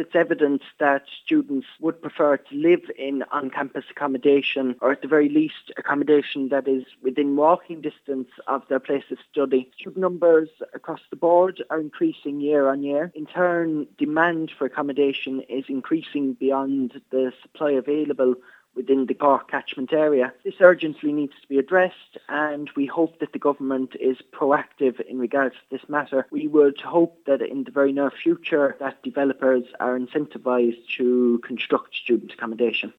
it's evident that students would prefer to live in on-campus accommodation, or at the very least accommodation that is within walking distance of their place of study. Student numbers across the board are increasing year on year. In turn, demand for accommodation is increasing beyond the supply available within the Cork catchment area. This urgently needs to be addressed, and we hope that the government is proactive in regards to this matter. We would hope that in the very near future that developers are incentivised to construct student accommodation.